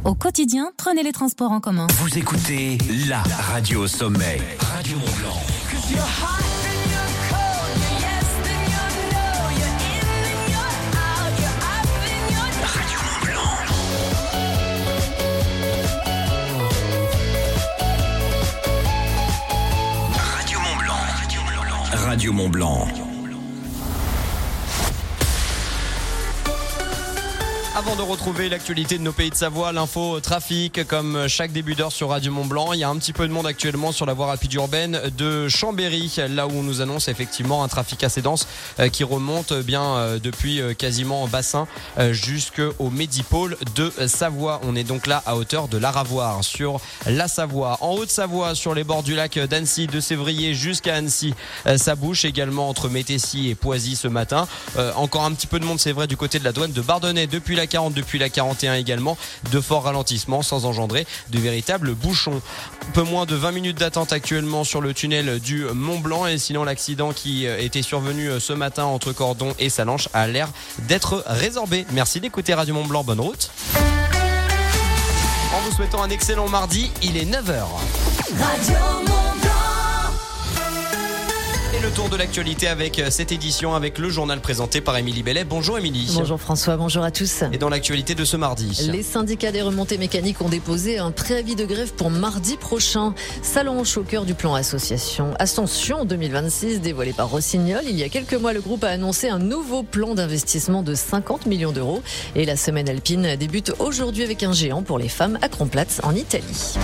Au quotidien, prenez les transports en commun. Vous écoutez la radio au sommet. Radio Mont Blanc. Radio Mont Blanc. Radio Mont Blanc. Radio Mont Blanc. Avant de retrouver l'actualité de nos pays de Savoie, l'info trafic comme chaque début d'heure sur Radio Mont Blanc. Il y a un petit peu de monde actuellement sur la voie rapide urbaine de Chambéry, là où on nous annonce effectivement un trafic assez dense qui remonte bien depuis quasiment Bassin jusqu'au Médipôle de Savoie. On est donc là à hauteur de l'Aravoire sur la Savoie. En Haute-Savoie, sur les bords du lac d'Annecy, de Sévrier jusqu'à Annecy, ça bouge également entre Métessy et Poisy ce matin. Encore un petit peu de monde, c'est vrai, du côté de la douane de Bardonnay depuis la 40, depuis la 41 également, de forts ralentissements sans engendrer de véritables bouchons. Un peu moins de 20 minutes d'attente actuellement sur le tunnel du Mont Blanc, et sinon l'accident qui était survenu ce matin entre Cordon et Salanches a l'air d'être résorbé. Merci d'écouter Radio Mont Blanc, bonne route. En vous souhaitant un excellent mardi, il est 9h. Radio Mont Blanc. Et le tour de l'actualité avec cette édition, avec le journal présenté par Émilie Bellet. Bonjour Émilie. Bonjour François, bonjour à tous. Et dans l'actualité de ce mardi, les syndicats des remontées mécaniques ont déposé un préavis de grève pour mardi prochain. Salanches au cœur du plan Ascension 2026 dévoilé par Rossignol. Il y a quelques mois, le groupe a annoncé un nouveau plan d'investissement de 50 millions d'euros. Et la semaine alpine débute aujourd'hui avec un géant pour les femmes à Kronplatz en Italie.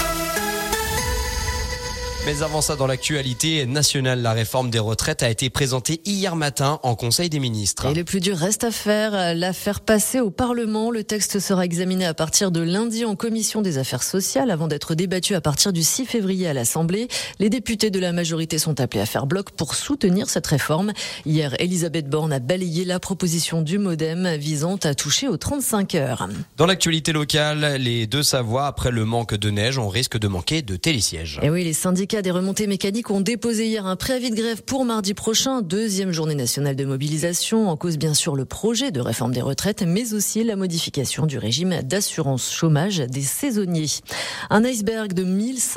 Mais avant ça, dans l'actualité nationale, la réforme des retraites a été présentée hier matin en Conseil des ministres. Et le plus dur reste à faire, la faire passer au Parlement. Le texte sera examiné à partir de lundi en commission des affaires sociales avant d'être débattu à partir du 6 février à l'Assemblée. Les députés de la majorité sont appelés à faire bloc pour soutenir cette réforme. Hier, Elisabeth Borne a balayé la proposition du MoDem visant à toucher aux 35 heures. Dans l'actualité locale, les Deux-Savoie, après le manque de neige, on risque de manquer de télésièges. Et oui, les syndicats des remontées mécaniques ont déposé hier un préavis de grève pour mardi prochain, deuxième journée nationale de mobilisation. En cause, bien sûr, le projet de réforme des retraites, mais aussi la modification du régime d'assurance chômage des saisonniers. Un iceberg de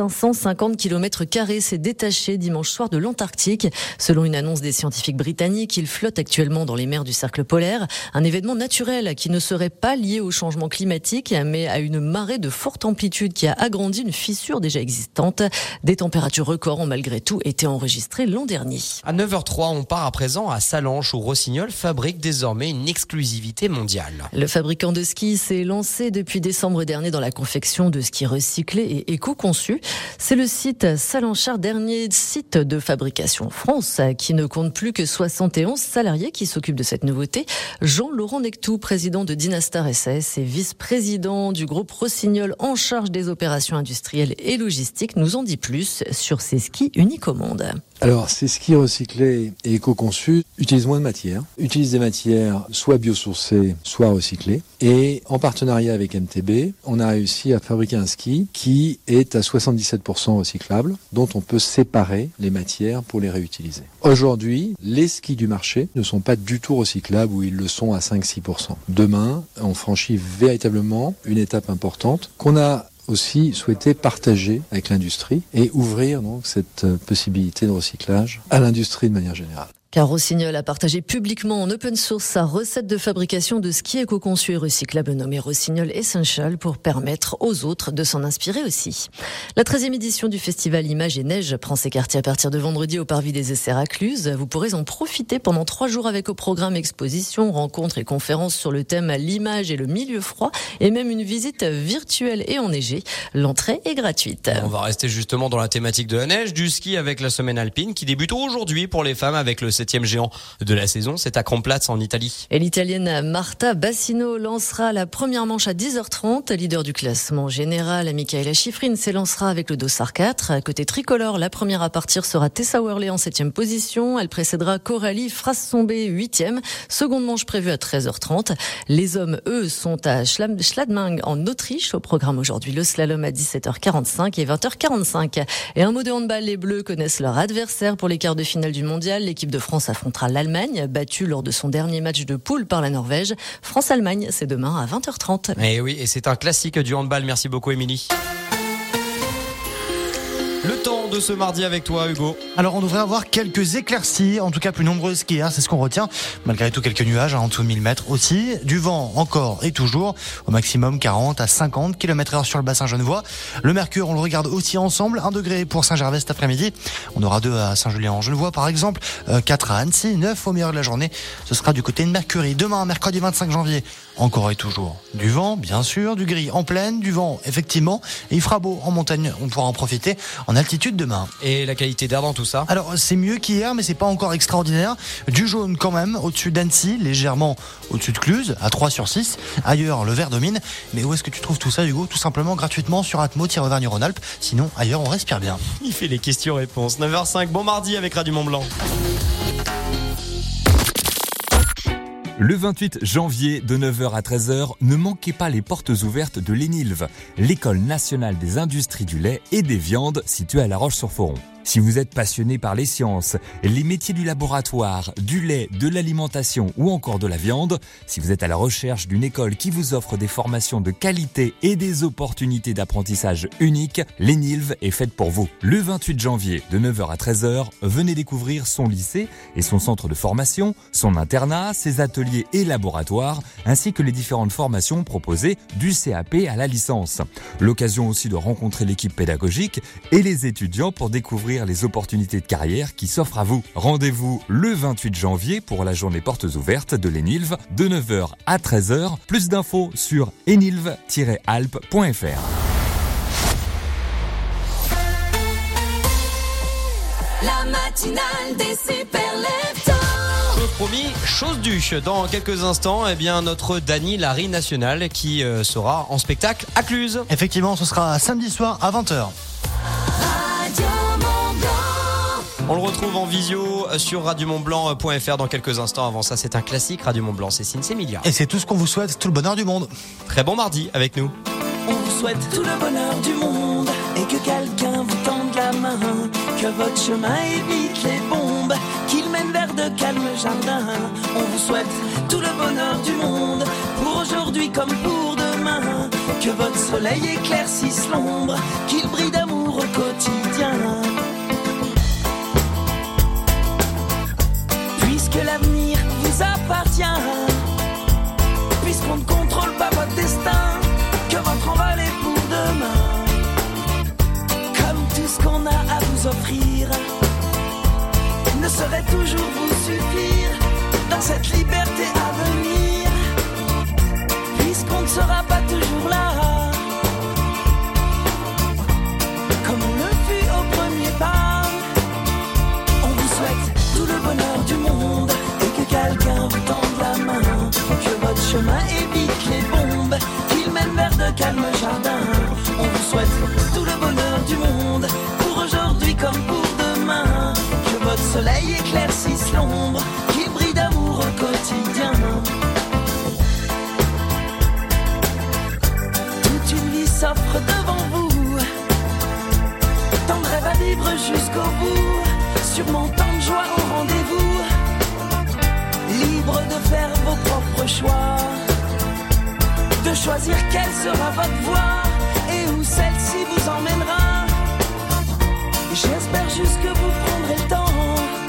1550 km² s'est détaché dimanche soir de l'Antarctique. Selon une annonce des scientifiques britanniques, il flotte actuellement dans les mers du cercle polaire. Un événement naturel qui ne serait pas lié au changement climatique, mais à une marée de forte amplitude qui a agrandi une fissure déjà existante. Des températures records ont malgré tout été enregistrés l'an dernier. À 9h03, on part à présent à Salanches où Rossignol fabrique désormais une exclusivité mondiale. Le fabricant de skis s'est lancé depuis décembre dernier dans la confection de skis recyclés et éco-conçus. C'est le site Salanchard, dernier site de fabrication en France, qui ne compte plus que 71 salariés qui s'occupent de cette nouveauté. Jean-Laurent Nectou, président de Dynastar SAS et vice-président du groupe Rossignol en charge des opérations industrielles et logistiques, nous en dit plus sur ces skis uniques au monde. Alors, ces skis recyclés et éco-conçus utilisent moins de matière, utilisent des matières soit biosourcées, soit recyclées. Et en partenariat avec MTB, on a réussi à fabriquer un ski qui est à 77% recyclable, dont on peut séparer les matières pour les réutiliser. Aujourd'hui, les skis du marché ne sont pas du tout recyclables ou ils le sont à 5-6%. Demain, on franchit véritablement une étape importante qu'on a aussi souhaité partager avec l'industrie et ouvrir donc cette possibilité de recyclage à l'industrie de manière générale. Car Rossignol a partagé publiquement en open source sa recette de fabrication de skis éco-conçus et recyclables nommée Rossignol Essential pour permettre aux autres de s'en inspirer aussi. La 13e édition du festival Images et Neige prend ses quartiers à partir de vendredi au Parvis des Essais Racluse. Vous pourrez en profiter pendant 3 jours avec au programme expositions, rencontres et conférences sur le thème l'image et le milieu froid et même une visite virtuelle et enneigée. L'entrée est gratuite. On va rester justement dans la thématique de la neige, du ski avec la semaine alpine qui débute aujourd'hui pour les femmes avec le 7e géant de la saison, c'est à Kronplatz en Italie. Et l'Italienne Marta Bassino lancera la première manche à 10h30. Leader du classement général, Michaela Schifrin s'élancera avec le dossard 4. Côté tricolore, la première à partir sera Tessa Worley en 7e position. Elle précédera Coralie Frassombé 8e. Seconde manche prévue à 13h30. Les hommes, eux, sont à Schladming en Autriche. Au programme aujourd'hui, le slalom à 17h45 et 20h45. Et un mot de handball, les Bleus connaissent leur adversaire pour les quarts de finale du mondial. L'équipe de France France affrontera l'Allemagne, battue lors de son dernier match de poule par la Norvège. France-Allemagne, c'est demain à 20h30. Et oui, et c'est un classique du handball. Merci beaucoup, Émilie. Le temps de ce mardi avec toi, Hugo. Alors on devrait avoir quelques éclaircies, en tout cas plus nombreuses qu'hier, c'est ce qu'on retient. Malgré tout, quelques nuages en dessous de 1000 mètres aussi. Du vent encore et toujours, au maximum 40 à 50 km/h sur le bassin genevois. Le mercure, on le regarde aussi ensemble. 1 degré pour Saint-Gervais cet après-midi. On aura 2 à Saint-Julien-en-Genevois par exemple. 4 à Annecy, 9 au meilleur de la journée. Ce sera du côté de Mercury. Demain, mercredi 25 janvier, encore et toujours. Du vent, bien sûr, du gris en plaine, du vent effectivement. Et il fera beau en montagne, on pourra en profiter en altitude demain. Et la qualité d'air dans tout ça? Alors c'est mieux qu'hier, mais c'est pas encore extraordinaire. Du jaune quand même, au-dessus d'Annecy, légèrement au-dessus de Cluse, à 3 sur 6. Ailleurs, le vert domine. Mais où est-ce que tu trouves tout ça, Hugo? Tout simplement gratuitement sur Atmo-Auvergne-Rhône-Alpes. Sinon, ailleurs, on respire bien. Il fait les questions-réponses. 9h05, bon mardi avec Radio Mont-Blanc. Le 28 janvier de 9h à 13h, ne manquez pas les portes ouvertes de l'ENILV, l'École nationale des industries du lait et des viandes située à La Roche-sur-Foron. Si vous êtes passionné par les sciences, les métiers du laboratoire, du lait, de l'alimentation ou encore de la viande, si vous êtes à la recherche d'une école qui vous offre des formations de qualité et des opportunités d'apprentissage uniques, l'ENILV est faite pour vous. Le 28 janvier de 9h à 13h, venez découvrir son lycée et son centre de formation, son internat, ses ateliers et laboratoires, ainsi que les différentes formations proposées du CAP à la licence. L'occasion aussi de rencontrer l'équipe pédagogique et les étudiants pour découvrir les opportunités de carrière qui s'offrent à vous. Rendez-vous le 28 janvier pour la journée portes ouvertes de l'ENILV de 9h à 13h. Plus d'infos sur enilv-alpes.fr. La matinale des super leftos. Chose promis, chose due. Dans quelques instants, notre Dany Larry national qui sera en spectacle à Cluse. Effectivement, ce sera samedi soir à 20h. On le retrouve en visio sur radiomontblanc.fr dans quelques instants. Avant ça, c'est un classique. Radio Mont-Blanc, c'est Cincy Emilia. Et c'est tout ce qu'on vous souhaite, tout le bonheur du monde. Très bon mardi avec nous. On vous souhaite tout le bonheur du monde et que quelqu'un vous tende la main, que votre chemin évite les bombes, qu'il mène vers de calmes jardins. On vous souhaite tout le bonheur du monde pour aujourd'hui comme pour demain, que votre soleil éclaircisse l'ombre, qu'il brille d'amour au quotidien. Puisque l'avenir vous appartient, puisqu'on ne contrôle pas votre destin, que votre envol est pour demain. Comme tout ce qu'on a à vous offrir ne saurait toujours vous suffire dans cette liberté à venir, puisqu'on ne sera pas toujours là, comme on le fut au premier pas. On vous souhaite tout le bonheur du monde et que quelqu'un vous tende la main, que votre chemin évite les bombes, qu'il mène vers de calmes jardins. On vous souhaite tout le bonheur du monde pour aujourd'hui comme pour demain, que votre soleil éclaircisse l'ombre, qu'il brille d'amour au quotidien. Toute une vie s'offre devant vous, tant de rêves à vivre jusqu'au bout, sûrement tant de joie au rendez-vous, libre de faire vos propres choix, de choisir quelle sera votre voie et où celle-ci vous emmènera. J'espère juste que vous prendrez le temps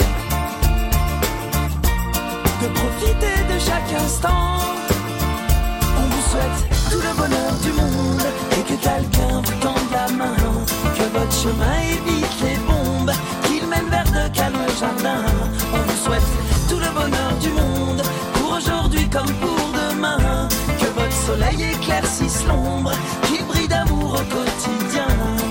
de profiter de chaque instant. On vous souhaite tout le bonheur du monde et que quelqu'un vous tende la main, que votre chemin évite les bombes, qu'il mène vers de calmes jardins. On vous souhaite tout le bonheur du monde pour aujourd'hui comme pour demain, que votre soleil éclaircisse l'ombre, qu'il brille d'amour au quotidien.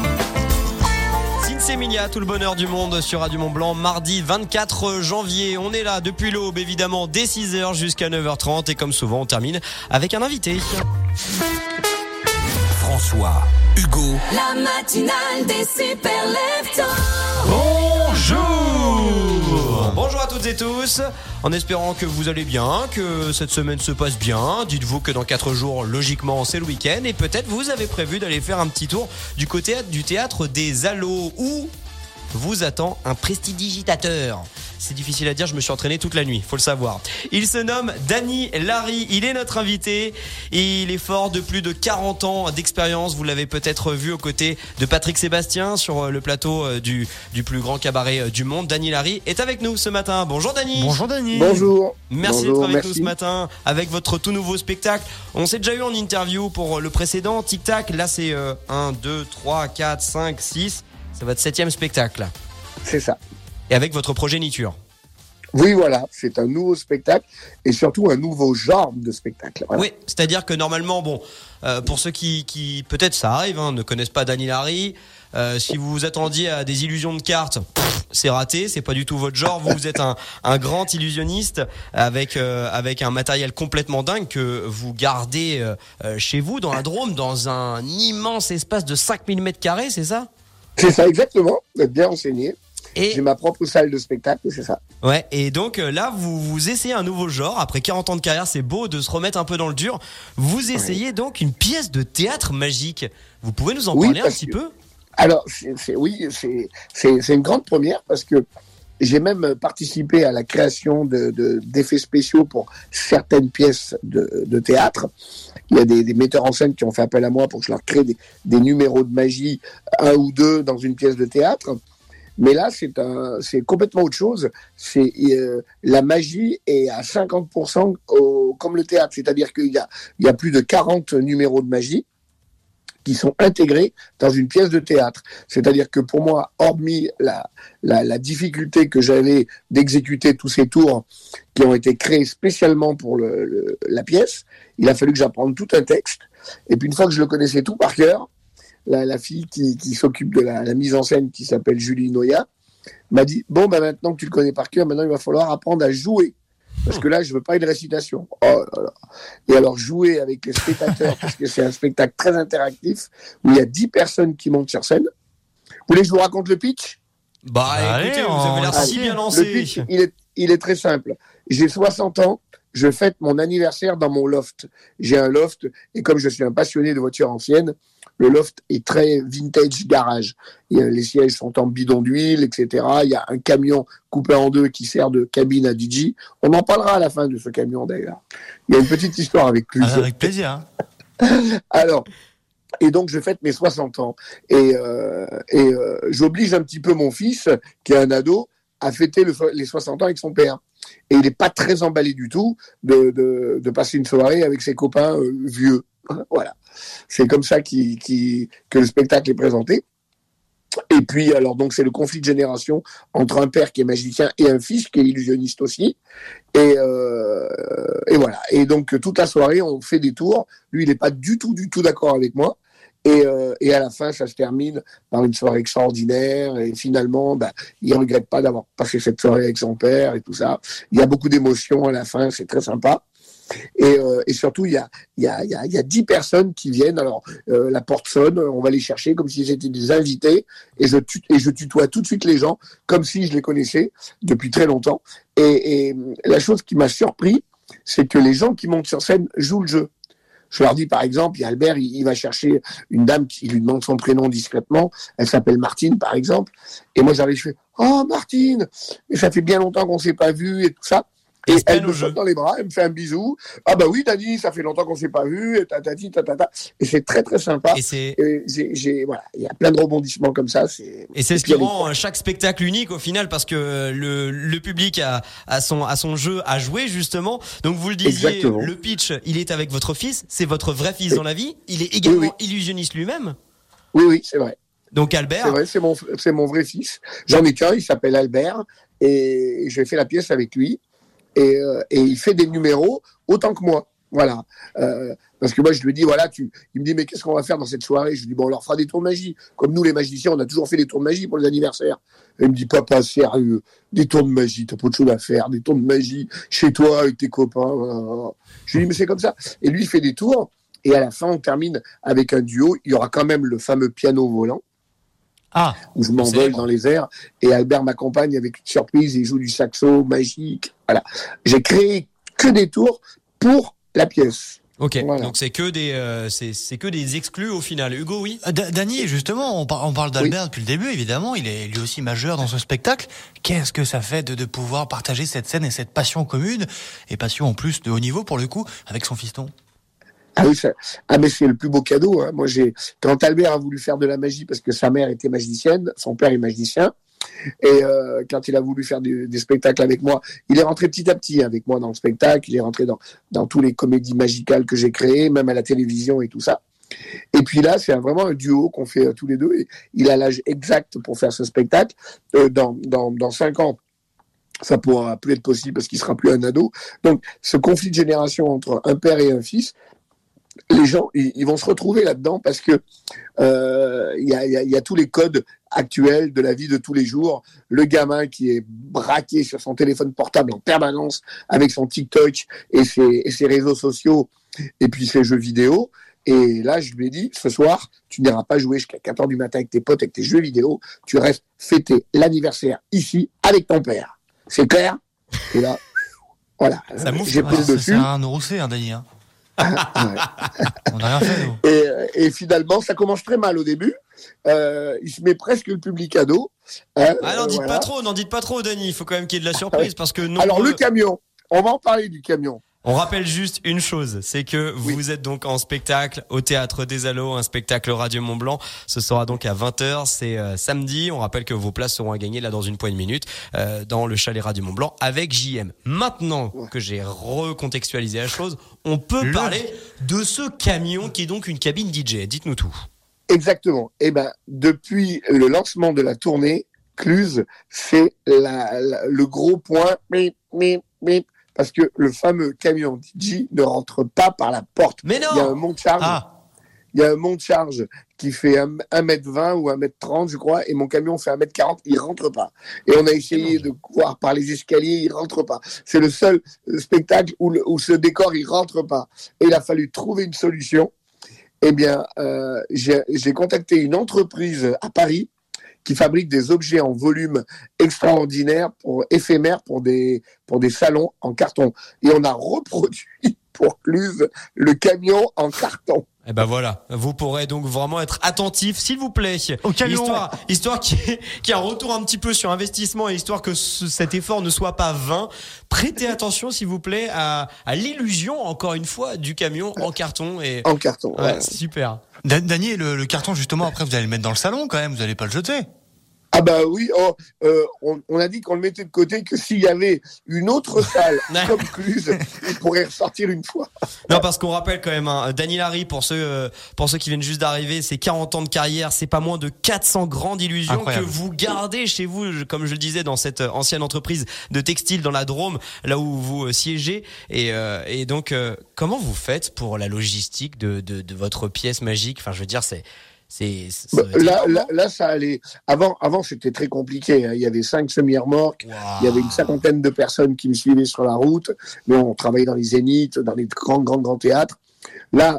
Cincy Emilia, tout le bonheur du monde sur Radio Mont-Blanc, mardi 24 janvier. On est là depuis l'aube, évidemment, dès 6h jusqu'à 9h30. Et comme souvent, on termine avec un invité. François, Hugo. La matinale des super leftos. Bonjour! Bonjour à toutes et tous, en espérant que vous allez bien, que cette semaine se passe bien. Dites-vous que dans 4 jours, logiquement, c'est le week-end et peut-être vous avez prévu d'aller faire un petit tour du côté du théâtre des Allos ou vous attend un prestidigitateur. C'est difficile à dire, je me suis entraîné toute la nuit, faut le savoir. Il se nomme Dany Larry, il est notre invité et il est fort de plus de 40 ans d'expérience. Vous l'avez peut-être vu aux côtés de Patrick Sébastien sur le plateau du plus grand cabaret du monde. Dany Larry est avec nous ce matin. Bonjour Dany. Bonjour Dany. Bonjour. Merci d'être avec nous ce matin avec votre tout nouveau spectacle. On s'est déjà eu en interview pour le précédent, Tic Tac. Là c'est 1, 2, 3, 4, 5, 6. C'est votre 7e spectacle. C'est ça. Et avec votre progéniture. Oui, voilà, c'est un nouveau spectacle et surtout un nouveau genre de spectacle. Voilà. Oui, c'est-à-dire que normalement, pour ceux qui peut-être ça arrive, ne connaissent pas Dany Larry, si vous vous attendiez à des illusions de cartes, c'est raté, c'est pas du tout votre genre. Vous êtes un grand illusionniste avec un matériel complètement dingue que vous gardez chez vous dans la Drôme, dans un immense espace de 5000 m², c'est ça ? C'est ça, exactement. Vous êtes bien renseigné. Et j'ai ma propre salle de spectacle, c'est ça. Ouais, et donc là, vous essayez un nouveau genre. Après 40 ans de carrière, c'est beau de se remettre un peu dans le dur. Vous essayez donc une pièce de théâtre magique. Vous pouvez nous en parler un petit peu ? Alors, c'est une grande première parce que j'ai même participé à la création d'effets spéciaux pour certaines pièces de théâtre. Il y a des metteurs en scène qui ont fait appel à moi pour que je leur crée des numéros de magie, 1 ou 2 dans une pièce de théâtre. Mais là, c'est complètement autre chose. C'est la magie est à 50% comme le théâtre, c'est-à-dire qu'il y a plus de 40 numéros de magie qui sont intégrés dans une pièce de théâtre. C'est-à-dire que pour moi, hormis la difficulté que j'avais d'exécuter tous ces tours qui ont été créés spécialement pour la pièce, il a fallu que j'apprenne tout un texte. Et puis une fois que je le connaissais tout par cœur, la fille qui s'occupe de la mise en scène, qui s'appelle Julie Noya, m'a dit « Bon, maintenant que tu le connais par cœur, maintenant il va falloir apprendre à jouer. Parce que là, je veux pas une récitation. » Oh là là. Et alors, jouer avec les spectateurs, parce que c'est un spectacle très interactif, où il y a 10 personnes qui montent sur scène. Vous voulez que je vous raconte le pitch ? Écoutez, vous avez l'air si bien lancé. Le pitch, il est très simple. J'ai 60 ans. Je fête mon anniversaire dans mon loft. J'ai un loft, et comme je suis un passionné de voitures anciennes, le loft est très vintage garage. Les sièges sont en bidon d'huile, etc. Il y a un camion coupé en 2 qui sert de cabine à DJ. On en parlera à la fin de ce camion d'ailleurs. Il y a une petite histoire avec lui. Avec plaisir. Alors, et donc je fête mes 60 ans. Et j'oblige un petit peu mon fils, qui est un ado, à fêter les 60 ans avec son père. Et il n'est pas très emballé du tout de passer une soirée avec ses copains vieux. Voilà. C'est comme ça que le spectacle est présenté. Et puis, alors, donc, c'est le conflit de génération entre un père qui est magicien et un fils qui est illusionniste aussi. Et voilà. Et donc, toute la soirée, on fait des tours. Lui, il n'est pas du tout d'accord avec moi. Et à la fin, ça se termine par une soirée extraordinaire. Et finalement, il regrette pas d'avoir passé cette soirée avec son père et tout ça. Il y a beaucoup d'émotions à la fin, c'est très sympa. Et surtout, il y a 10 personnes qui viennent. Alors, la porte sonne, on va les chercher comme si c'était des invités. Et je tutoie tout de suite les gens comme si je les connaissais depuis très longtemps. Et la chose qui m'a surpris, c'est que les gens qui montent sur scène jouent le jeu. Je leur dis, par exemple, il y a Albert, il va chercher une dame qui lui demande son prénom discrètement. Elle s'appelle Martine, par exemple. Et moi, j'arrive, je fais « Oh, Martine, mais ça fait bien longtemps qu'on s'est pas vu et tout ça. » Et elle me saute dans les bras, elle me fait un bisou. « Ah bah oui, Dany, ça fait longtemps qu'on s'est pas vu. » Et tatati, tatata. Et c'est très, très sympa. Et voilà, il y a plein de rebondissements comme ça. Et c'est ce qui rend chaque spectacle unique au final, parce que le public a son jeu à jouer, justement. Donc vous le disiez, exactement. Le pitch, il est avec votre fils. C'est votre vrai fils dans la vie. Il est également illusionniste lui-même. Oui, c'est vrai. Donc Albert. C'est vrai, c'est mon vrai fils. J'en ai qu'un, il s'appelle Albert. Et j'ai fait la pièce avec lui. Et il fait des numéros autant que moi. Voilà. Parce que moi, je lui dis, voilà, il me dit, mais qu'est-ce qu'on va faire dans cette soirée? Je lui dis, bon, on leur fera des tours de magie. Comme nous, les magiciens, on a toujours fait des tours de magie pour les anniversaires. Et il me dit, papa, sérieux, des tours de magie, t'as pas de choses à faire, des tours de magie chez toi avec tes copains. Je lui dis, mais c'est comme ça. Et lui, il fait des tours. Et à la fin, on termine avec un duo. Il y aura quand même le fameux piano volant. Où je m'envole dans les airs. Et Albert m'accompagne avec une surprise. Il joue du saxo magique. Voilà. J'ai créé que des tours pour la pièce. Ok, Voilà. donc c'est que des exclus au final. Hugo, oui. Dany, justement, on parle d'Albert depuis le début, évidemment. Il est lui aussi majeur dans ce spectacle. Qu'est-ce que ça fait de pouvoir partager cette scène et cette passion commune, et passion en plus de haut niveau pour le coup, avec son fiston? Ah oui, mais c'est le plus beau cadeau. Hein. Moi, quand Albert a voulu faire de la magie parce que sa mère était magicienne, son père est magicien, et quand il a voulu faire des spectacles avec moi, il est rentré petit à petit avec moi dans le spectacle. Il est rentré dans tous les comédies magicales que j'ai créées, même à la télévision et tout ça. Et puis là, c'est vraiment un duo qu'on fait tous les deux. Et il a l'âge exact pour faire ce spectacle. Dans 5 ans, ça pourra plus être possible parce qu'il sera plus un ado. Donc, ce conflit de génération entre un père et un fils, les gens, ils vont se retrouver là-dedans parce que y a tous les codes actuels de la vie de tous les jours. Le gamin qui est braqué sur son téléphone portable en permanence avec son TikTok et ses réseaux sociaux et puis ses jeux vidéo. Et là, je lui ai dit, ce soir, tu n'iras pas jouer jusqu'à 4h du matin avec tes potes, avec tes jeux vidéo. Tu restes fêter l'anniversaire ici avec ton père. C'est clair? Et là, voilà. J'ai pris le dessus. C'est un rousset, Dany. On n'a rien fait, nous. Et finalement, ça commence très mal au début. Il se met presque le public à dos. N'en dites pas trop, Dany. Il faut quand même qu'il y ait de la surprise parce que Alors, le camion. On va en parler du camion. On rappelle juste une chose, c'est que vous êtes donc en spectacle au Théâtre des Allos, un spectacle Radio Mont-Blanc. Ce sera donc à 20h, c'est samedi. On rappelle que vos places seront à gagner là dans une poignée de minutes dans le chalet Radio Mont-Blanc avec JM. Maintenant que j'ai recontextualisé la chose, on peut parler de ce camion qui est donc une cabine DJ. Dites-nous tout. Exactement. Depuis le lancement de la tournée, Cluse, c'est le gros point. Parce que le fameux camion DJ ne rentre pas par la porte. Mais non! Il y a un monte charge. Il y a un monte charge qui fait 1m20 ou 1m30, je crois, et mon camion fait 1m40, il rentre pas. Et on a essayé de voir par les escaliers, il rentre pas. C'est le seul spectacle où ce décor, il rentre pas. Et il a fallu trouver une solution. J'ai contacté une entreprise à Paris qui fabrique des objets en volume extraordinaire, éphémères pour des salons en carton. Et on a reproduit pour Cluse le camion en carton. Et voilà, vous pourrez donc vraiment être attentif, s'il vous plaît, au camion. Histoire qui a un retour un petit peu sur investissement et histoire que cet effort ne soit pas vain. Prêtez attention, s'il vous plaît, à l'illusion, encore une fois, du camion en carton. En carton, ouais. Super. Dany, le carton, justement, après, vous allez le mettre dans le salon quand même, vous n'allez pas le jeter. Ah oui, on a dit qu'on le mettait de côté que s'il y avait une autre salle comme Cluse, il pourrait ressortir une fois. Non, parce qu'on rappelle quand même, Dany Larry, pour ceux qui viennent juste d'arriver, c'est 40 ans de carrière, c'est pas moins de 400 grandes illusions. Incroyable. Que vous gardez chez vous, comme je le disais, dans cette ancienne entreprise de textile dans la Drôme, là où vous siégez. Et donc, comment vous faites pour la logistique de votre pièce magique? Enfin, je veux dire, là, ça allait. Avant, c'était très compliqué. Hein. Il y avait 5 semi-remorques. Wow. Il y avait une 50aine de personnes qui me suivaient sur la route. Mais on travaillait dans les zéniths, dans les grands théâtres. Là,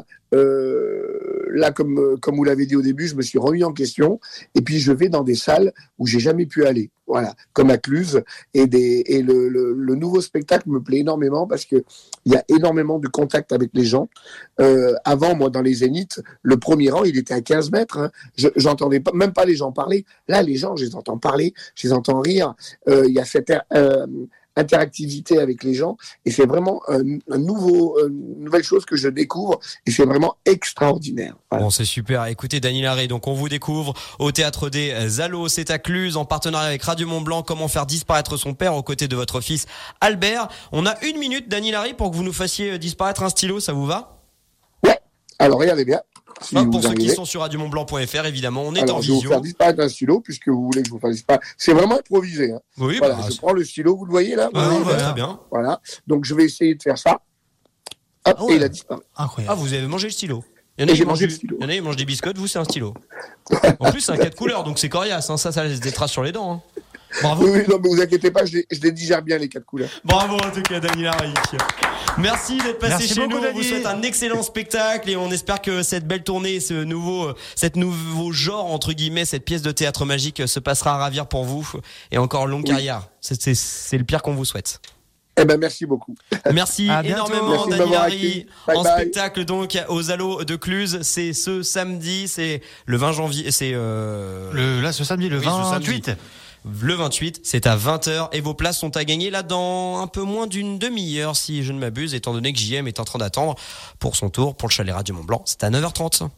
comme vous l'avez dit au début, je me suis remis en question. Et puis, je vais dans des salles où j'ai jamais pu aller. Voilà, comme à Cluse. Et le nouveau spectacle me plaît énormément parce que il y a énormément de contact avec les gens. Avant, moi, dans les zéniths, le premier rang, il était à 15 mètres. Hein. J'entendais même pas les gens parler. Là, les gens, je les entends parler, je les entends rire. Il y a cette interactivité avec les gens et c'est vraiment une nouvelle chose que je découvre et c'est vraiment extraordinaire. Voilà. Bon, c'est super. Écoutez, Dany Larry, donc on vous découvre au Théâtre des Allos, c'est à Cluse, en partenariat avec Radio Mont-Blanc. Comment faire disparaître son père aux côtés de votre fils Albert. On a 1 minute, Dany Larry, pour que vous nous fassiez disparaître un stylo, ça vous va? Ouais. Alors regardez bien. Si pour ceux qui sont sur radiomontblanc.fr, évidemment, on est en visio. Je vais vous faire disparaître un stylo, puisque vous voulez que je vous fasse disparaître. C'est vraiment improvisé. Hein. Oui, voilà, je prends le stylo, vous le voyez là? Très bien. Voilà. Donc je vais essayer de faire ça. Hop, et il a disparu. Incroyable. Ah, vous avez mangé le stylo. Il y en a qui mangent des biscottes, vous c'est un stylo. En plus, c'est un 4 couleurs, donc c'est coriace. Hein. Ça laisse des traces sur les dents. Hein. Bravo. Oui, non, mais vous inquiétez pas, je les digère bien les 4 couleurs. Bravo en tout cas, Dany Larry. Merci d'être passé chez nous. On vous souhaite un excellent spectacle et on espère que cette belle tournée, ce nouveau genre entre guillemets, cette pièce de théâtre magique se passera à ravir pour vous et encore longue carrière. C'est le pire qu'on vous souhaite. Eh ben, merci beaucoup. Merci À bientôt. énormément, Merci de Dany m'avoir Larry. accueilli. Bye En bye. spectacle, donc, aux Allos de Cluse. C'est ce samedi, c'est le 20 janvier, c'est, Ce samedi, le Oui, ce 28. samedi. Le 28, c'est à 20h et vos places sont à gagner là dans un peu moins d'une demi-heure si je ne m'abuse, étant donné que JM est en train d'attendre pour son tour pour le chalet Radio Mont-Blanc. C'est à 9h30.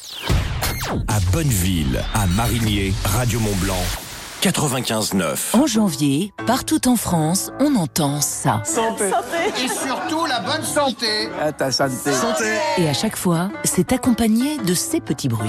À Bonneville, à Marigné, Radio Mont-Blanc, 95.9. En janvier, partout en France, on entend ça. Et surtout la bonne santé. Ta santé. Et à chaque fois, c'est accompagné de ces petits bruits.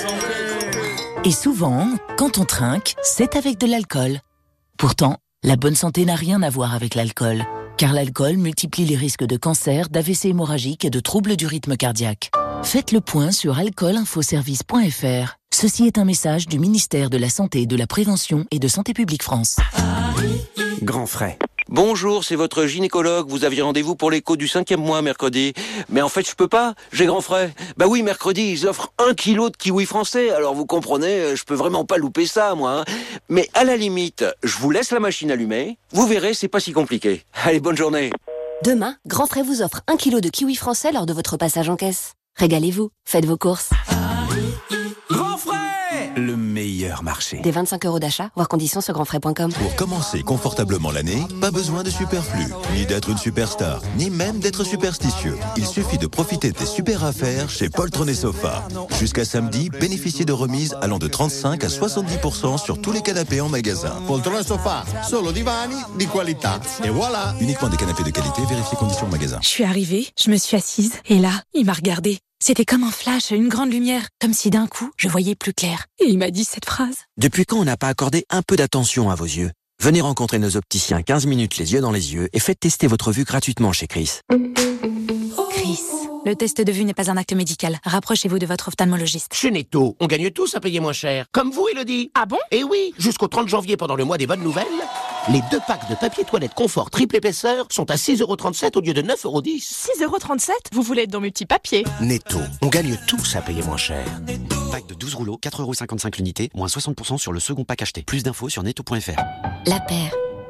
Et souvent, quand on trinque, c'est avec de l'alcool. Pourtant, la bonne santé n'a rien à voir avec l'alcool, car l'alcool multiplie les risques de cancer, d'AVC hémorragique et de troubles du rythme cardiaque. Faites le point sur alcoolinfoservice.fr. Ceci est un message du ministère de la Santé, de la Prévention et de Santé publique France. Grand frais. Bonjour, c'est votre gynécologue. Vous aviez rendez-vous pour l'écho du 5e mois mercredi. Mais en fait, je peux pas. J'ai grand frais. Bah oui, mercredi, ils offrent 1 kilo de kiwi français. Alors vous comprenez, je peux vraiment pas louper ça, moi. Mais à la limite, je vous laisse la machine allumée. Vous verrez, c'est pas si compliqué. Allez, bonne journée. Demain, Grand Frais vous offre 1 kilo de kiwi français lors de votre passage en caisse. Régalez-vous, faites vos courses. Grand frais. Le meilleur marché. Des 25 € d'achat, voir conditions sur grandfrais.com. Pour commencer confortablement l'année, pas besoin de superflu, ni d'être une superstar, ni même d'être superstitieux. Il suffit de profiter des super affaires chez Poltron et Sofa. Jusqu'à samedi, bénéficiez de remises allant de 35 à 70% sur tous les canapés en magasin. Poltrone Sofa, solo divani di qualità. Et voilà. Uniquement des canapés de qualité, vérifiez conditions en magasin. Je suis arrivée, je me suis assise, et là, il m'a regardée. C'était comme un flash, une grande lumière, comme si d'un coup, je voyais plus clair. Et il m'a dit cette phrase. Depuis quand on n'a pas accordé un peu d'attention à vos yeux ? Venez rencontrer nos opticiens 15 minutes les yeux dans les yeux et faites tester votre vue gratuitement chez Chris. Chris, le test de vue n'est pas un acte médical. Rapprochez-vous de votre ophtalmologiste. Chez Netto, on gagne tous à payer moins cher. Comme vous, Elodie. Ah bon ? Et oui, jusqu'au 30 janvier pendant le mois des bonnes nouvelles, les 2 packs de papier toilette confort triple épaisseur sont à 6,37 € au lieu de 9,10 €. 6,37 €? Vous voulez être dans multi-papier ? Netto, on gagne tous à payer moins cher. Pack de 12 rouleaux, 4,55 € l'unité, moins 60% sur le second pack acheté. Plus d'infos sur netto.fr. La paire.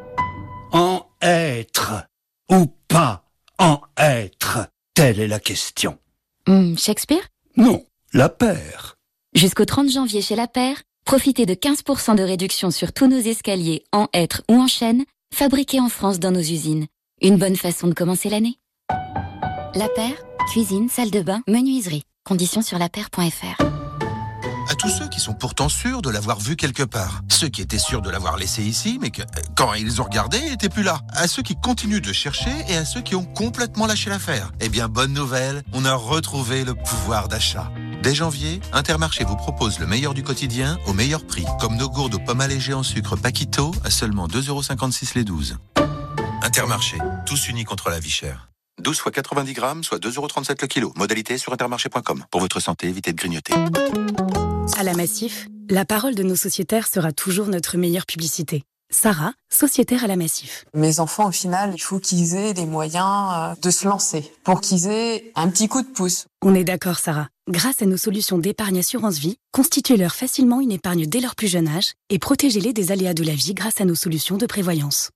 En être ou pas en être, telle est la question. Shakespeare ? Non, la paire. Jusqu'au 30 janvier chez La Paire, profitez de 15% de réduction sur tous nos escaliers en hêtre ou en chêne, fabriqués en France dans nos usines. Une bonne façon de commencer l'année. La Paire, cuisine, salle de bain, menuiserie. Conditions sur lapaire.fr. À tous ceux qui sont pourtant sûrs de l'avoir vu quelque part. Ceux qui étaient sûrs de l'avoir laissé ici, mais que, quand ils ont regardé, il n'était plus là. À ceux qui continuent de chercher et à ceux qui ont complètement lâché l'affaire. Eh bien, bonne nouvelle, on a retrouvé le pouvoir d'achat. Dès janvier, Intermarché vous propose le meilleur du quotidien au meilleur prix. Comme nos gourdes aux pommes allégées en sucre Paquito à seulement 2,56 € les 12. Intermarché, tous unis contre la vie chère. 12 fois 90 grammes, soit 2,37 € le kilo. Modalité sur intermarché.com. Pour votre santé, évitez de grignoter. À la Massif, la parole de nos sociétaires sera toujours notre meilleure publicité. Sarah, sociétaire à la Massif. Mes enfants, au final, il faut qu'ils aient les moyens de se lancer, pour qu'ils aient un petit coup de pouce. On est d'accord, Sarah. Grâce à nos solutions d'épargne assurance vie, constituez-leur facilement une épargne dès leur plus jeune âge et protégez-les des aléas de la vie grâce à nos solutions de prévoyance.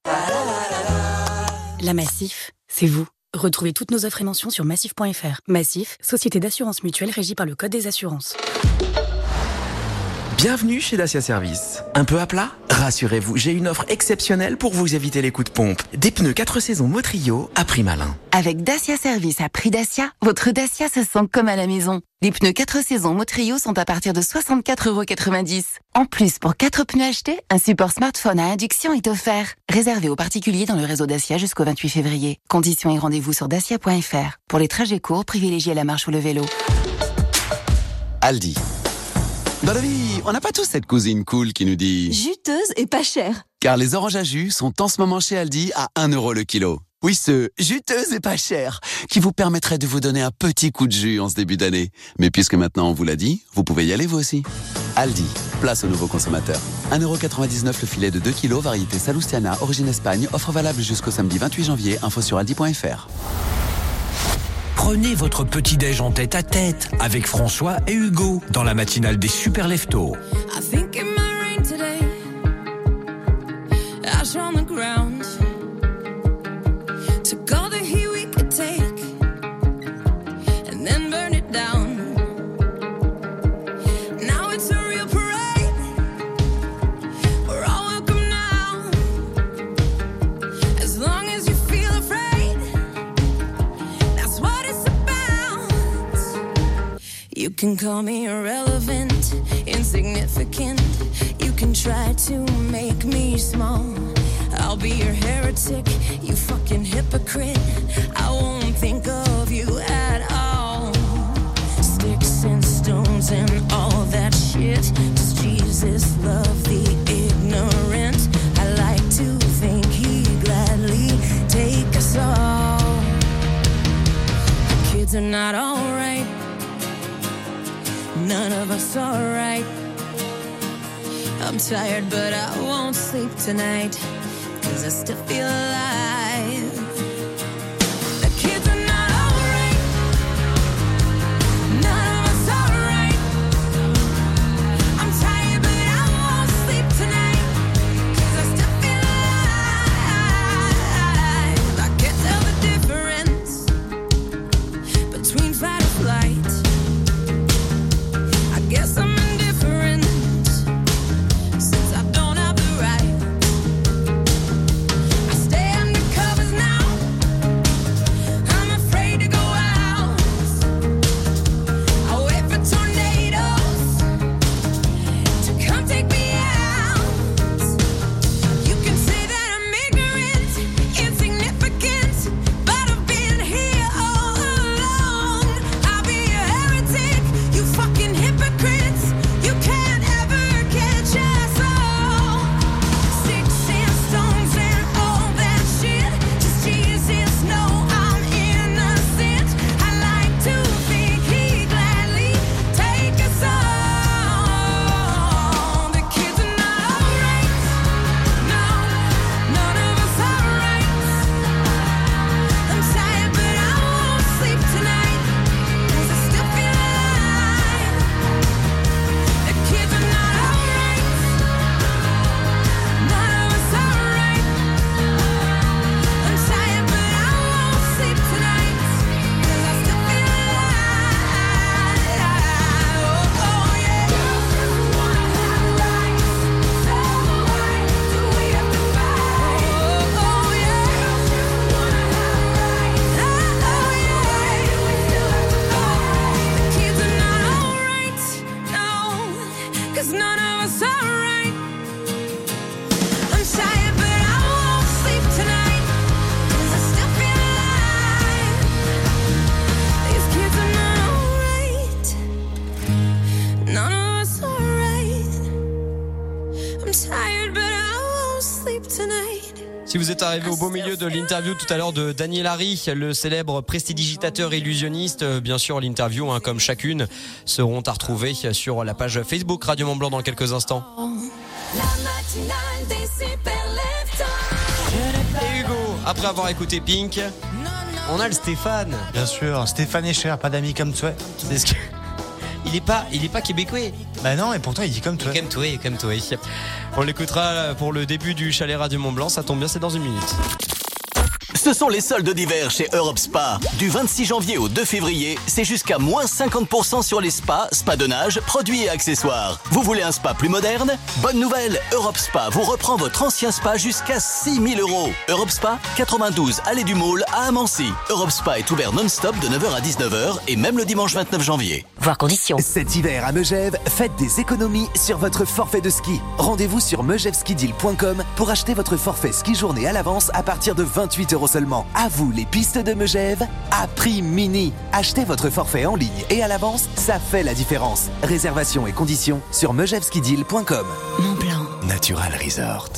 La Massif, c'est vous. Retrouvez toutes nos offres et mentions sur massif.fr. Massif, société d'assurance mutuelle régie par le Code des assurances. Bienvenue chez Dacia Service. Un peu à plat ? Rassurez-vous, j'ai une offre exceptionnelle pour vous éviter les coups de pompe. Des pneus 4 saisons Motrio à prix malin. Avec Dacia Service à prix Dacia, votre Dacia se sent comme à la maison. Les pneus 4 saisons Motrio sont à partir de 64,90 €. En plus, pour 4 pneus achetés, un support smartphone à induction est offert. Réservé aux particuliers dans le réseau Dacia jusqu'au 28 février. Conditions et rendez-vous sur dacia.fr. Pour les trajets courts, privilégiez la marche ou le vélo. Aldi. Dans la vie, on n'a pas tous cette cousine cool qui nous dit juteuse et pas chère. Car les oranges à jus sont en ce moment chez Aldi à 1 € le kilo. Oui, ce juteuse et pas cher, qui vous permettrait de vous donner un petit coup de jus en ce début d'année. Mais puisque maintenant on vous l'a dit, vous pouvez y aller vous aussi. Aldi, place aux nouveaux consommateurs. 1,99 € le filet de 2 kg, variété Salustiana, origine Espagne, offre valable jusqu'au samedi 28 janvier, info sur aldi.fr. Prenez votre petit-déj en tête à tête avec François et Hugo dans la matinale des Super Leftos. I think it might rain today. Ash on the ground. can call me irrelevant, insignificant. You can try to make me small. I'll be your heretic, you fucking hypocrite. I won't think of you at all. Sticks and stones and all that shit. Does Jesus love the ignorant? I like to think he'd gladly take us all. The kids are not alright. None of us are right. I'm tired but I won't sleep tonight, 'cause I still feel alive. The kids are not alright. None of us are right. I'm tired but I won't sleep tonight, 'cause I still feel alive. I can't tell the difference between fight or flight. I guess I'm indifferent, since I don't have the right. I stay under covers now. I'm afraid to go out. I wait for tornadoes to come take me out. You can say that I'm ignorant, insignificant, but I've been here all along. I'll be a heretic, you fucking hypocrites. You can't ever catch us all. Sticks and stones and all that shit. Does Jesus know I'm innocent? I like to think he'd gladly take us all. The kids are not alright. No, none of us are right. I'm tired but I won't sleep tonight, 'cause I still feel alive. The kids are not alright. None of us are right. I'm tired but I won't sleep tonight, 'cause I still feel alive. Oh yeah. Wanna have rights, so why do we have to fight? Oh yeah. Wanna have rights, oh yeah. We still have to fight. The kids are not alright, no, 'cause none of us are right. I'm tired but I won't sleep tonight, 'cause I still feel alive. These kids are not alright. None of us are right. I'm tired but I won't sleep tonight. Si vous êtes arrivé au beau milieu de l'interview tout à l'heure de Daniel Harry, le célèbre prestidigitateur illusionniste, bien sûr l'interview, comme chacune, seront à retrouver sur la page Facebook Radio Mont Blanc dans quelques instants. La matinale des super Et Hugo, après avoir écouté Pink, on a le Stéphane. Bien sûr, Stéphane est cher, pas d'amis comme toi. C'est ce que... Il est pas québécois. Bah non, et pourtant il dit comme toi. Comme toi. On l'écoutera pour le début du chalet Radio Mont Blanc, ça tombe bien, c'est dans une minute. Ce sont les soldes d'hiver chez Europe Spa. Du 26 janvier au 2 février, c'est jusqu'à moins 50% sur les spas de nage, produits et accessoires. Vous voulez un spa plus moderne? Bonne nouvelle, Europe Spa vous reprend votre ancien spa jusqu'à 6 000 €. Europe Spa, 92 Allée du Môle à Amancy. Europe Spa est ouvert non-stop de 9h à 19h et même le dimanche 29 janvier. Voir conditions. Cet hiver à Megève, faites des économies sur votre forfait de ski. Rendez-vous sur megèveskideal.com pour acheter votre forfait ski journée à l'avance à partir de 28 € seulement. À vous les pistes de Megève, à prix mini. Achetez votre forfait en ligne et à l'avance, ça fait la différence. Réservation et conditions sur megèveskideal.com. Montblanc. Natural Resort.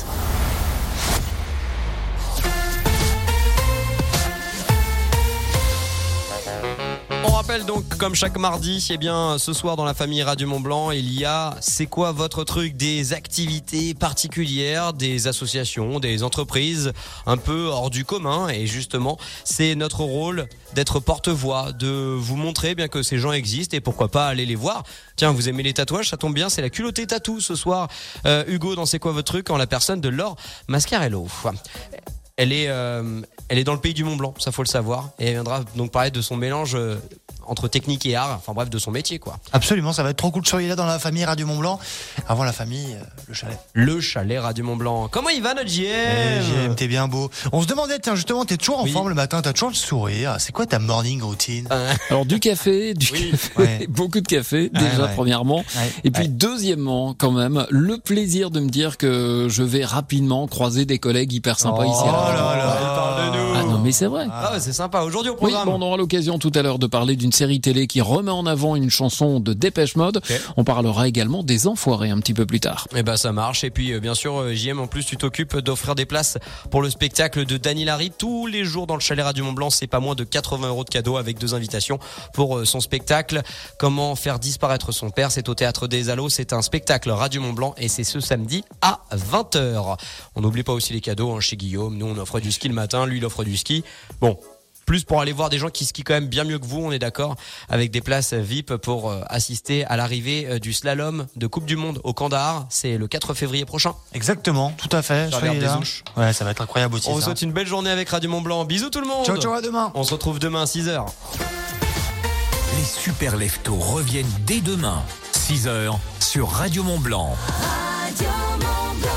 On rappelle donc, comme chaque mardi, eh bien, ce soir dans la famille Radio Mont Blanc, il y a C'est quoi votre truc? Des activités particulières, des associations, des entreprises un peu hors du commun. Et justement, c'est notre rôle d'être porte-voix, de vous montrer bien que ces gens existent et pourquoi pas aller les voir. Tiens, vous aimez les tatouages? Ça tombe bien, c'est la culottée tatou ce soir. Hugo, dans C'est quoi votre truc? En la personne de Laure Mascarello. Elle est dans le pays du Mont Blanc, ça faut le savoir. Et elle viendra donc parler de son mélange entre technique et art, enfin bref, de son métier, quoi. Absolument, ça va être trop cool. Soyez là dans la famille Radio Mont Blanc. Avant la famille, le chalet. Le chalet Radio Mont Blanc. Comment il va, notre JM? JM, t'es bien beau. On se demandait, tiens, justement, t'es toujours en forme le matin, t'as toujours le sourire. C'est quoi ta morning routine? Alors, du café, beaucoup de café, déjà, premièrement. Et puis, deuxièmement, quand même, le plaisir de me dire que je vais rapidement croiser des collègues hyper sympas ici. Oh là là, il parle de nous. Ah non, mais c'est vrai. Ah ouais, c'est sympa. Aujourd'hui au programme. Oui, bon, on aura l'occasion tout à l'heure de parler d'une série télé qui remet en avant une chanson de Dépêche Mode. Okay. On parlera également des Enfoirés un petit peu plus tard. Eh ben ça marche. Et puis bien sûr, JM, en plus tu t'occupes d'offrir des places pour le spectacle de Dany Larry tous les jours dans le chalet Radio Mont Blanc. C'est pas moins de 80 € de cadeaux avec 2 invitations pour son spectacle. Comment faire disparaître son père? C'est au Théâtre des Hallos. C'est un spectacle Radio Mont Blanc et c'est ce samedi à 20h. On n'oublie pas aussi les cadeaux chez Guillaume. Nous on offre du ski le matin, lui il offre du ski. Bon, plus pour aller voir des gens qui skient quand même bien mieux que vous, on est d'accord, avec des places VIP pour assister à l'arrivée du slalom de Coupe du Monde au Kandahar. C'est le 4 février prochain. Exactement, tout à fait. Soyez là. Ouais, ça va être incroyable aussi. On vous souhaite une belle journée avec Radio Mont Blanc. Bisous tout le monde. Ciao, ciao, à demain. On se retrouve demain à 6h. Les super leftos reviennent dès demain, 6h, sur Radio Mont Blanc. Radio Mont Blanc.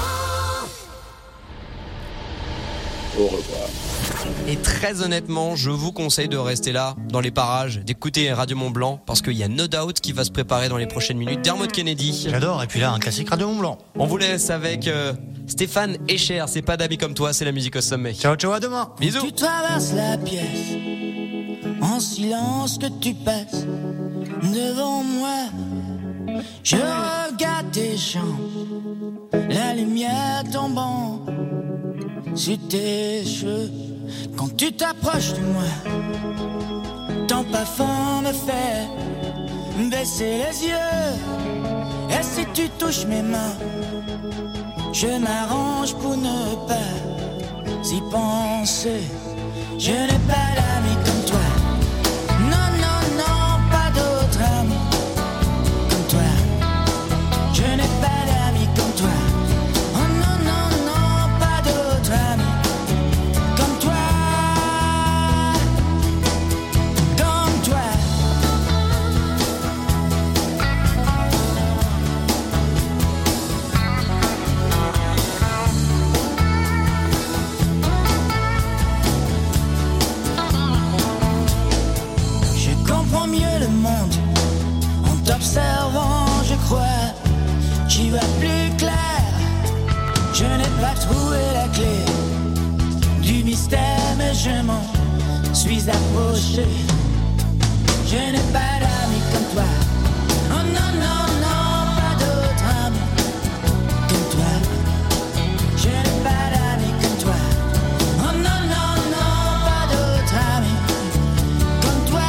Au revoir. Et très honnêtement, je vous conseille de rester là, dans les parages, d'écouter Radio Mont Blanc, parce qu'il y a No Doubt qui va se préparer dans les prochaines minutes. Dermot Kennedy. J'adore, et puis là, un classique Radio Mont Blanc. On vous laisse avec Stéphane Escher. C'est pas d'amis comme toi, c'est la musique au sommet. Ciao, ciao, à demain. Bisous. Tu traverses la pièce, en silence que tu passes devant moi. Je regarde tes jambes, la lumière tombant sur tes cheveux. Quand tu t'approches de moi, ton parfum me fait baisser les yeux. Et si tu touches mes mains, je m'arrange pour ne pas y penser. Je n'ai pas d'amis comme toi. Non, non, non, pas d'autres amis comme toi. Je n'ai pas d'amis comme toi. Oh non, non, non, pas d'autres amis. T'observant, je crois, j'y vois plus clair. Je n'ai pas trouvé la clé du mystère, mais je m'en suis approché. Je n'ai pas d'amis comme toi. Oh non, non, non, pas d'autres amis comme toi. Je n'ai pas d'amis comme toi. Oh non, non, non, pas d'autres amis comme toi.